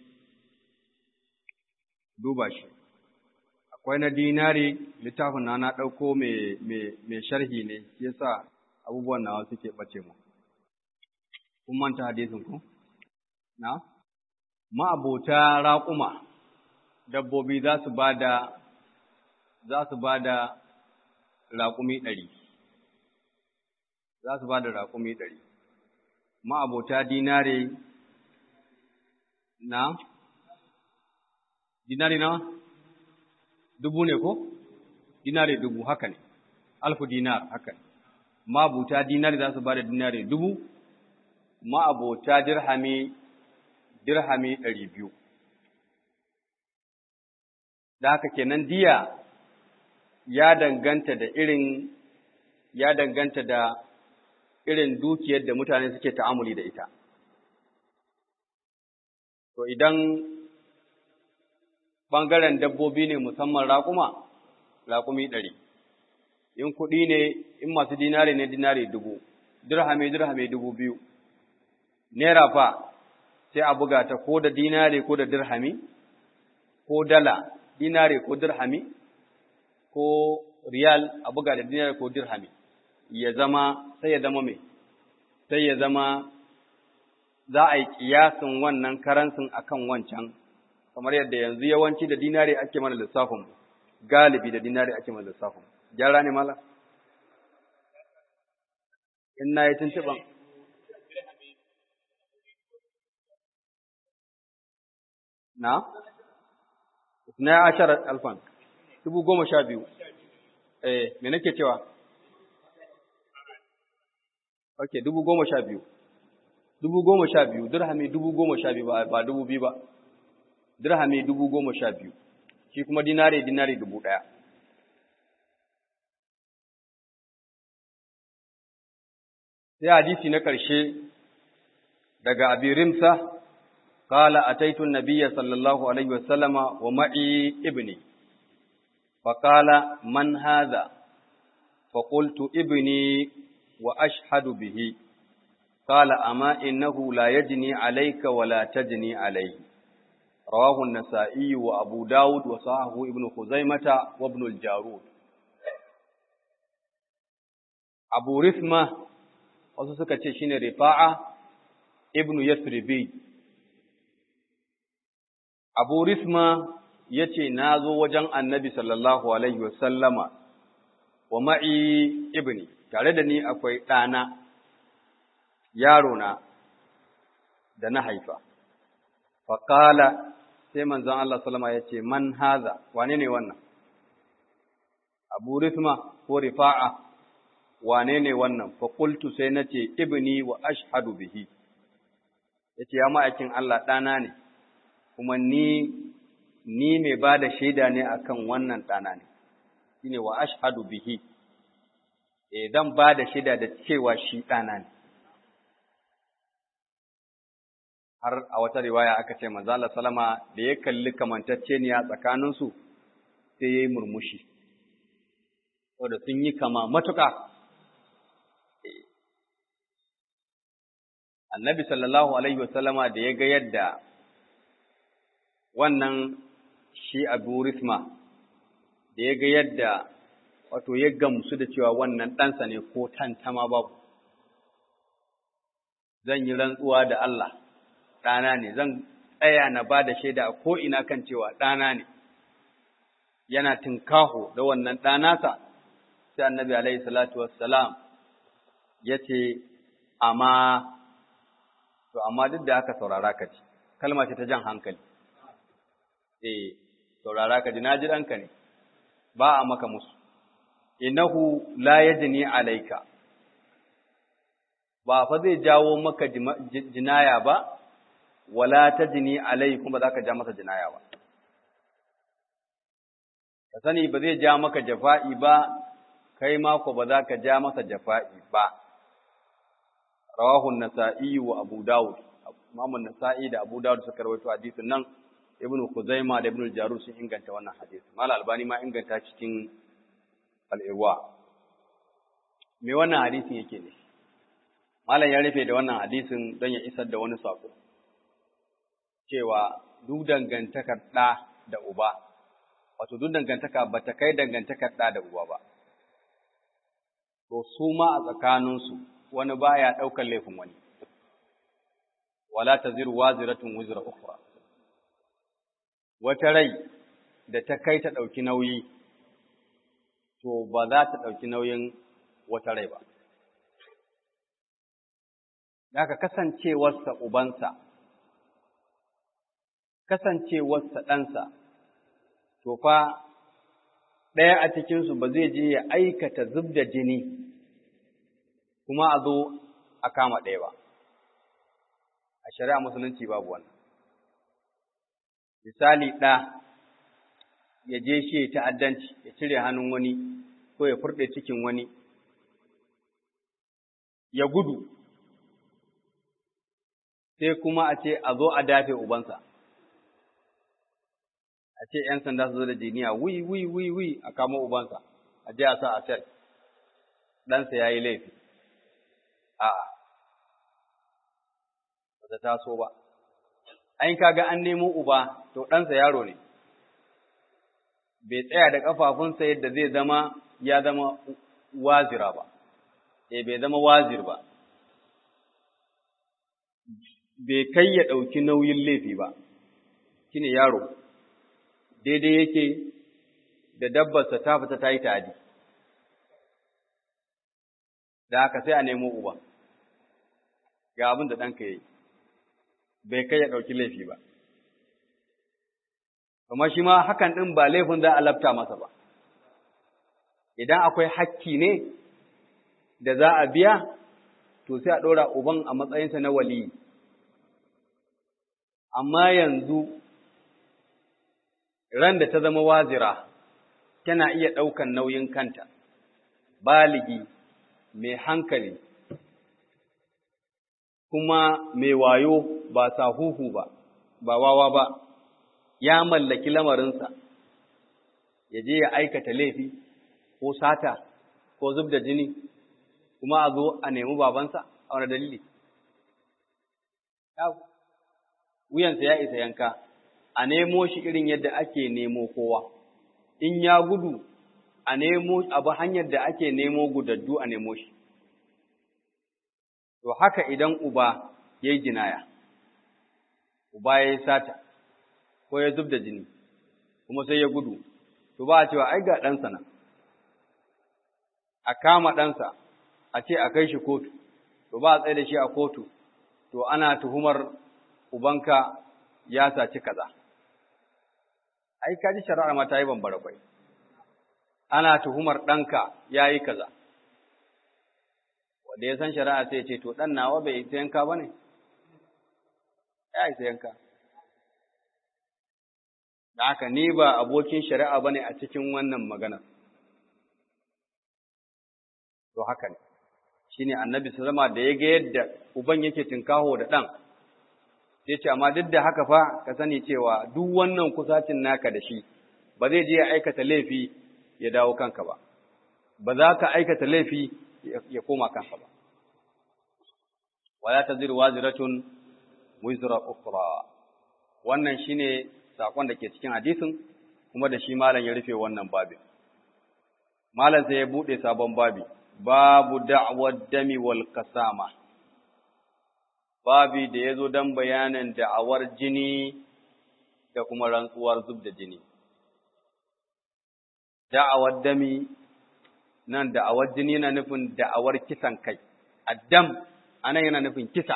duba shi. Akwai na dinari, littafin na ɗauko mai sharhi ne, yasa abubuwan nawa suke ɓace mu. Kun manta hadisin ku? Na? Ma'abota raƙuma, dabbobi za su ba da raƙumi 100. Za su ba da raƙumi 100. Ma'abota dinare na? Dinare na? 1000 ne ko? Dinare 1000 haka ne. 1000 dinar haka ne. Ma'abota dinare za su ba da dinare 1000. Ma'abota dirhami 200. Da haka kenan diya ya danganta da irin dukiyar da mutane suke ta'amuli da ita. To idan ɓangaren dabbobi ne musamman raƙumi 100. In kuɗi ne, in masu dinari ne dinari 1000, dirhami 2000. Naira fa sai a buga ta ko da dinari ko da dirhami, ko dala, dinari ko dirhami, ko riyal a buga da dinari ko dirhami. Sai ya zama za a yi kiyasin wannan karansin akan wancan, kamar yadda yanzu yawanci da dinari ake mana lissafin, galibi da dinari ake mana lissafin. Gyara ne mala? In na yi tuntuɓan. Na? Na 10,000. 12,000. Me nake cewa? Ok, 12,000. 12,000, dirhami 12,000 ba 2,000 ba. Dirhami 12,000. Shi kuma dinari 1,000. Sai hadisi na ƙarshe daga Abi Rimsa, قال أتيت النبي صلى الله عليه وسلم ومعي ابني فقال من هذا فقلت ابني وأشهد به قال أما إنه لا يجني عليك ولا تجني عليه رواه النسائي وأبو داود وصححه ابن خزيمة وابن الجارود. أبو رثمة وسوسك تشين رفاعة ابن يثربي. Abu Rifma ya ce, Na zo wajen annabi sallallahu Alaihi wasallama wa ma'i ibni, tare da ni akwai ɗana, yarona da na haifa. Faƙala sai manzon Allah sallama ya ce, Man haza, wane ne wannan? Abu Rifma ko Rifa'a, wane ne wannan? Faƙultu sai na ce, Ibni wa ashhadu bihi. Ya ce, Ya ma'aikin Allah ɗana ne. Kuma ni mai ba da shaida ne akan wannan ɗana ne, shi ne wa ashhadu bihi, zan ba da shaida da cewa shi ɗana ne. Har a wata riwaya aka ce, manzo Allah salama da ya kalli kamantacceniya tsakaninsu sai ya yi murmushi, saboda sun yi kama matuƙa. Annabi sallallahu Alaihi wasallama da ya ga yadda wannan shi Abu Rithma da ya ga yadda wato ya gamsu da cewa wannan ɗansa ne ko tantama babu. Zan yi rantsuwa da Allah, ɗana ne, zan tsaya na ba da shaida a ko'ina kan cewa ɗana ne. yana tinkaho da wannan ɗanasa, sai annabi alaihi salatu wassalam ya ce, amma duk da haka saurara ka ji, kalma ce ta jan hankali. Saurara ka ji, na ji ɗanka ne, ba a maka musu. Innahu la yajni alaika, ba fa zai jawo maka jinaya ba, wala tajni alai kuma za ka ja masa jinaya ba. Ka sani ba zai ja maka jafa'i ba, kai ma ko ba za ka ja masa jafa'i ba. Rawahu Nasa'i wa Abu Dawud, Imam Nasa'i da Abu Dawud suka rawaito hadisin nan, Ibn Khuzaima da Ibn Jarud sun inganta wannan hadisi. Mal Albani ma inganta cikin Al-Irwa. Me wannan hadisin yake ne? Malam ya rufe da wannan hadisin don ya isar da wani sako. Cewa duk dangantakar ɗa da uba, wato duk dangantaka ba ta kai dangantakar ɗa da uba ba. To su ma a tsakaninsu wani baya ɗaukar laifin wani. Wala taziru waziratun wizra ukhra. Wata rai da ta kai ta ɗauki nauyi, to ba za ta ɗauki nauyin wata rai ba. Daga kasancewarsa ubansa, kasancewarsa ɗansa, to fa ɗaya a cikinsu ba zai je ya aikata zub da jini kuma a zo a kama ɗaya ba. A shari'a musulunci babu wannan. Misali ɗa ya je shi ya ta'addanci, ya cire hannun wani ko ya furɗe cikin wani, ya gudu, sai kuma a ce a zo a dafe ubansa. A ce ‘yan sanda su zo da jiniya, wi, a kama ubansa, a je a sa a sel, ɗansa ya yi laifi. A'a, ba ta taso ba. An kaga an nemo uba, to ɗansa yaro ne, bai tsaya da ƙafafunsa yadda zai zama ya zama wazira ba, bai zama wazir ba, bai kai ya ɗauki nauyin laifi ba, shi ne yaro, daidai yake da dabbarsa ta fita ta yi ta'adi, da haka sai a nemo uba, ga abin da ɗanka ya yi, bai kai ya ɗauki laifi ba. Kuma shi ma hakan ɗin ba laifin za a lafta masa ba, idan akwai hakki ne da za a biya, to sai a ɗora uban a matsayinsa na waliyi. Amma yanzu, ran da ta zama wazira, tana iya ɗaukan nauyin kanta, baligi, mai hankali, kuma mai wayo ba sahuhu ba, ba wawa ba, ya mallaki lamarinsa, ya je ya aikata laifi, ko sata, ko zub da jini, kuma a zo a nemi babansa a wani dalili. Wuyansa ya isa yanka, a nemo shi irin yadda ake nemo kowa, in ya gudu, a nemo abu hanyar da ake nemo gudaddu a nemo shi. To haka idan uba ya yi jinaya, uba ya yi sata, ko ya zub da jini, kuma sai ya gudu, to ba a cewa ai ga ɗansa nan, a kama ɗansa, a ce a kai shi kotu, to ba a tsaye da shi a kotu, to ana tuhumar ubanka ya saci kaza. Ai, ka ji shari'ar ma ta yi bambara kwai, ana tuhumar ɗanka ya yi kaza. Wanda ya san shari'a sai ce, to ɗan nawa bai isa yanka ba ne? Ya isa yanka. Da haka ni ba abokin shari'a ba ne a cikin wannan magana. To haka ne, shi ne annabi sallama da ya ga yadda uban yake tinkaho da ɗan, sai ce, amma duk da haka fa ka sani cewa duk wannan kusacin naka da shi, ba zai je ya aikata laifi ya dawo kanka ba, ba za ka aikata laifi ya koma kanka ba. Wala taziru waziratun wizra ukhra. Wannan shine sakon da ke cikin hadisin, kuma da shi malam ya rufe wannan babin. Malam sai ya bude sabon babi, babu da'wad dami wal qasama. Babi da yazo dan bayanin da'awar jini da kuma rantsuwar zub da jini. da'awar dami nan da'awar jini yana nufin da'awar kisan kai, addam anan yana nufin kisa,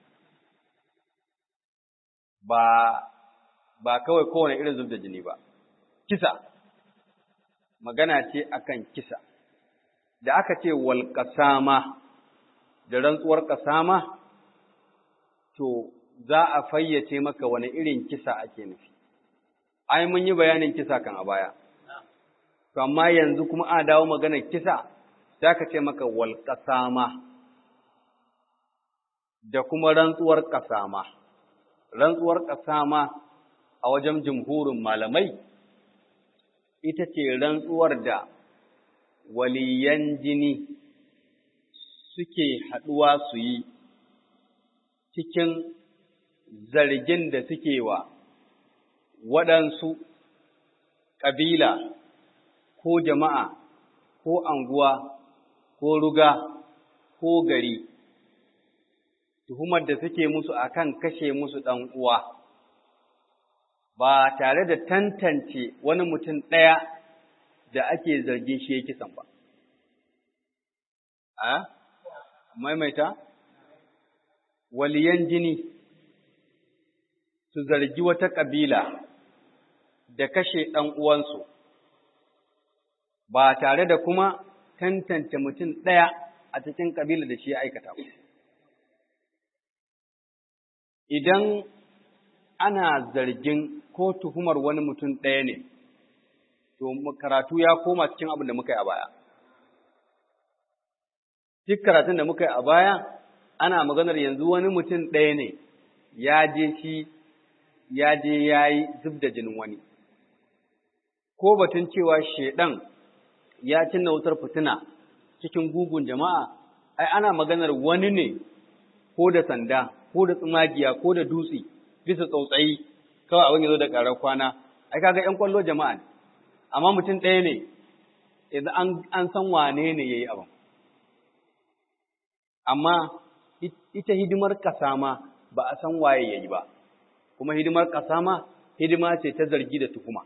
ba kawai kowane irin zub da jini ba, kisa, magana ce akan kisa, da aka ce wal qasama da rantsuwar qasama, to za a fayyace maka wani irin kisa ake nufi. Ai mun yi bayanin kisa kan a baya. To amma yanzu kuma a dawo maganar kisa, za ka ce maka wal qasama da kuma rantsuwar qasama. Rantsuwar qasama a wajen jumhurin malamai ita ce rantsuwar da waliyan jini suke haɗuwa su yi cikin zargin da suke wa waɗansu ƙabila ko jama'a ko anguwa ko ruga ko gari, tuhumar da suke musu akan kashe musu ɗan uwa, ba tare da tantance wani mutum ɗaya da ake zargin shi ya kisan ba. Maimaita? Waliyan jini su zargi wata ƙabila da kashe ɗan uwansu, ba tare da kuma tantance mutum ɗaya a cikin ƙabila da shi ya aikata ba. Idan ana zargin ko tuhumar wani mutum ɗaya ne, to karatu ya koma cikin abin da muka yi a baya. Duk karatun da muka yi a baya, ana maganar yanzu wani mutum ɗaya ne ya je ya yi zub da jinin wani. Ko batun cewa shaiɗan ya cinna wutar fitina cikin gugun jama'a, ai ana maganar wani ne ko da sanda, ko da tsumagiya, ko da dutse, bisa tsautsayi, kawai abin ya zo da ƙarar kwana, ai kaga ‘yan kwallo jama'a ne, amma mutum ɗaya ne, idan an san wane ne ya yi abin. Amma ita hidimar kasama ba a san waye ya yi ba, kuma hidimar kasama hidima ce ta zargi da tuhuma.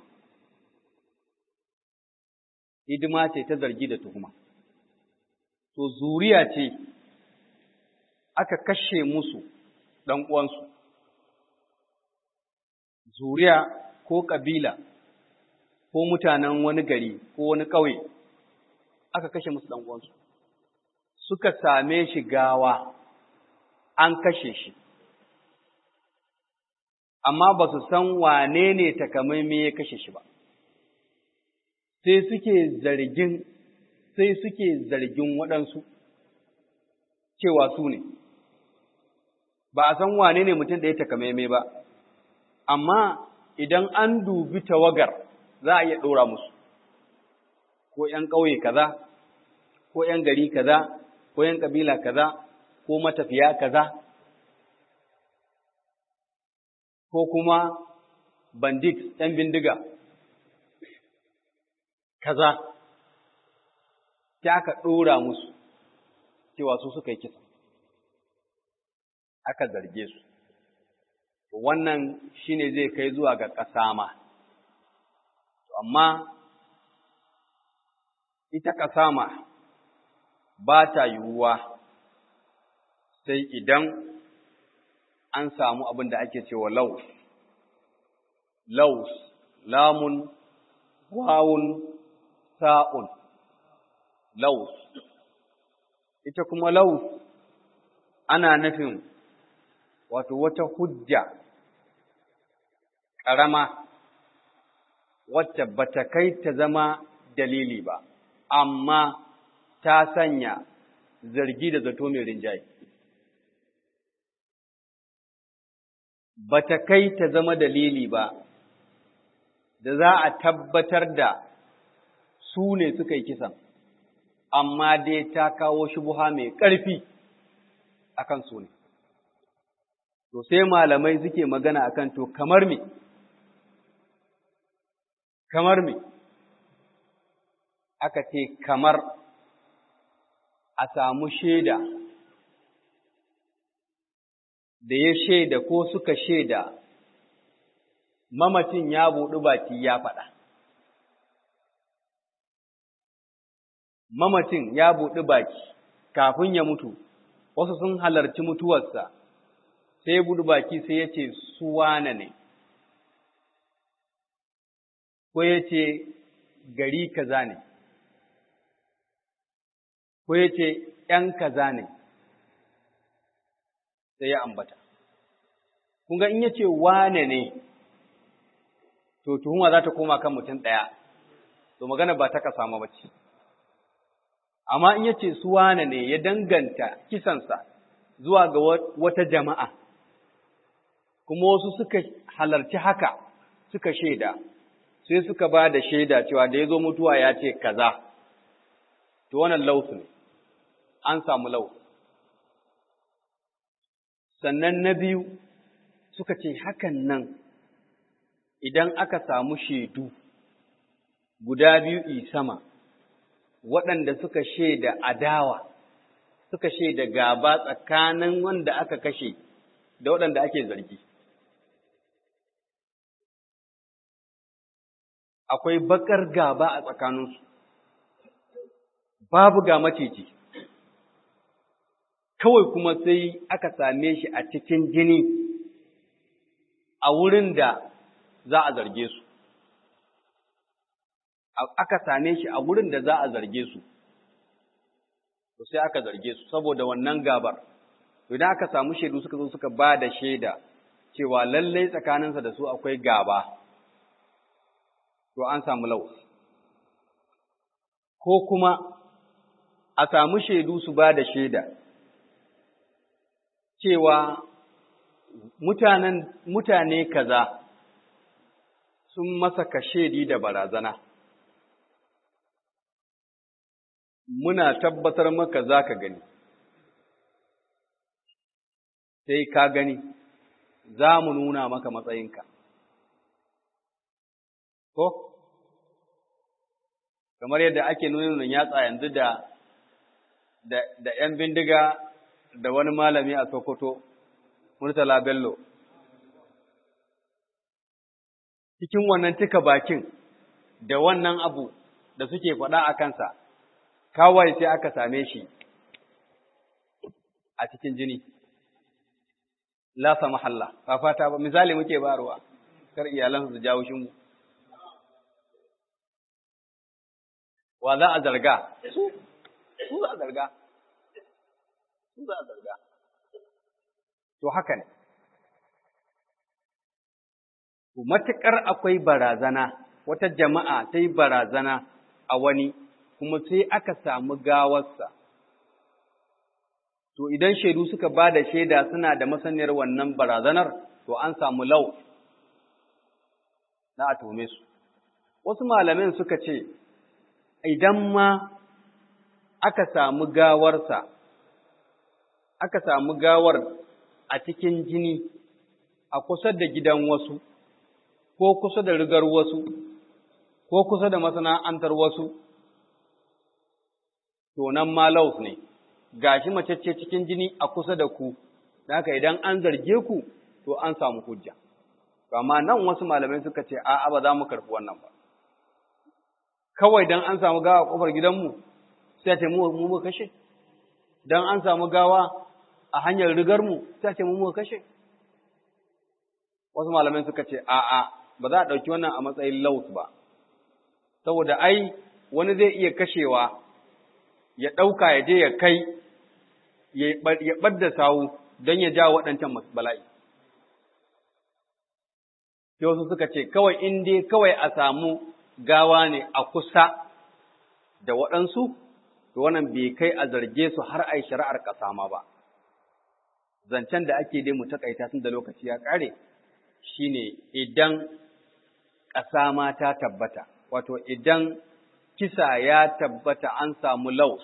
Hidima ce ta zargi da tuhuma. To zuriya ce aka kashe musu ɗan uwansu. Zuriya ko ƙabila ko mutanen wani gari ko wani ƙauye aka kashe musu ɗan uwansu. Suka same shi gawa an kashe shi, amma ba su san wane ne takamaimai ya kashe shi ba. Sai suke zargin waɗansu cewa su ne, ba a san wane ne mutum da ya takamaimai ba, amma idan an dubi tawagar za a iya ɗora musu, ko ‘yan ƙauye kaza, ko ‘yan gari kaza, ko ‘yan ƙabila kaza, ko matafiya kaza, ko kuma bandit ‘yan bindiga kaza, sai aka ɗora musu cewa su suka yi kisa, aka zarge su. Wannan shine zai kai zuwa ga ƙasama. Amma ita ƙasama ba ta yiwuwa sai idan an samu abin da ake cewa laus. Laus, lamun, wawun, sa'un, laus. Ita kuma laus ana nufin wato wata hujja ƙarama wacce ba ta kai ta zama dalili ba, amma ta sanya zargi da zato mai rinjaye. Ba ta kai ta zama dalili ba, da za a tabbatar da su ne suka yi kisan, amma dai ta kawo shubuha mai ƙarfi akan su ne. To sai malamai suke magana akan to kamar me? Kamar me? Aka ce kamar a samu shaida da ya shaida ko suka shaida mamacin ya buɗi baki ya faɗa. mamacin ya buɗi baki kafin ya mutu, wasu sun halarci mutuwarsa, sai ya buɗi baki sai ya ce su wane ne, ko ya ce gari kaza ne, ko ya ce ‘yan kaza ne, sai ya ambata. Kun ga in ya ce wane ne, to tuhuma za ta koma kan mutum ɗaya, to magana ba ta ka samu bacci. Amma in ya ce su wane ne ya danganta kisansa zuwa ga wata jama'a, kuma wasu suka halarci haka suka shaida, sai suka ba da shaida cewa da ya zo mutuwa ya ce kaza, to wannan lausu ne, an samu lausu. Sannan na biyu suka ce hakan nan idan aka samu shaidu guda biyu sama waɗanda suka shaida adawa, suka shaida gaba tsakanin wanda aka kashe da waɗanda ake zargi. Akwai bakar gaba a tsakaninsu, babu ga maciji, kawai kuma sai aka same shi a cikin jini a wurin da za a zarge su. Aka same shi a wurin da za a zarge su, to sai aka zarge su saboda wannan gabar. Idan aka samu shaidu suka zo suka ba da shaida cewa lallai tsakaninsa da su akwai gaba, to an samu lau. Ko kuma a samu shaidu su ba da shaida cewa mutane kaza sun masa kashedi da barazana. Muna tabbatar maka za ka gani, sai ka gani, za mu nuna maka matsayinka. Ko? Kamar yadda ake nuna yatsa yanzu da ‘yan bindiga da wani malami a Sokoto, Murtala Bello. Cikin wannan cika bakin da wannan abu da suke faɗa a kansa, kawai sai aka same shi a cikin jini. La samahalla, ba fata ba, misali muke barwa, kar iyalansu su jawo shi mu. Wa za a zarga? Su za a zarga. Su za a zarga. To haka ne. Matuƙar akwai barazana, wata jama'a ta yi barazana a wani, kuma sai aka samu gawarsa. To idan shaidu suka ba da shaida suna da masaniyar wannan barazanar, to an samu lau na a tuhume su. Wasu malamin suka ce, idan ma aka samu gawarsa, aka samu gawar a cikin jini a kusa da gidan wasu, ko kusa da rigar wasu, ko kusa da masana'antar wasu, to nan ma laus ne, gashi macece cikin jini a kusa da ku, da haka idan an zarge ku, to an samu hujja. Amma nan wasu malamai suka ce, a'a ba za mu karɓi wannan ba. Kawai dan an samu gawa a ƙofar gidanmu, sai ce mu kashe. Dan an samu gawa a hanyar rigarmu, sai ce mu kashe. Wasu malamai suka ce, a'a, ba za a ɗauki wannan a matsayin laus ba, saboda ai wani zai iya kashewa, ya ɗauka ya je ya kai, ya ɓadda sawu don ya ja waɗancan bala'i. Sai wasu suka ce, kawai in dai kawai a samu gawa ne a kusa da waɗansu, to wannan bai kai a zarge su har a yi shari'ar ƙasama ba. Zancen da ake dai mu taƙaita tun da lokaci ya ƙare, shi ne idan ƙasama ta tabbata, wato idan kisa ya tabbata an samu laus,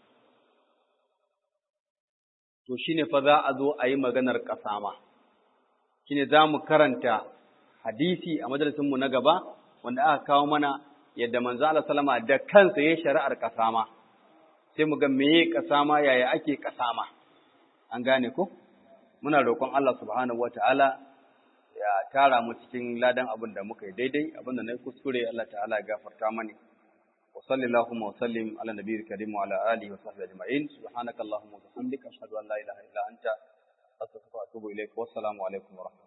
to shi ne fa za a zo a yi maganar ƙasama. Shi ne za mu karanta hadisi a majalisinmu na gaba, wanda aka kawo mana yadda manzo Allah sallama da kansa yayin shari'ar kasama, sai mu ga meye kasama, yaya ake kasama. An gane ko? Muna roƙon Allah subhanahu wataala ya tara mu cikin ladan abin da muka yi daidai, abin da na kuskure Allah ta'ala ya gafarta mani. wa sallallahu wa sallim ala nabiyil karim wa ala alihi wa sahbihi ajma'in. Subhanakallahumma wa bihamdika ashhadu an la ilaha illa anta astaghfiruka wa atubu ilaik. Wassalamu alaikum wa rahmatullahi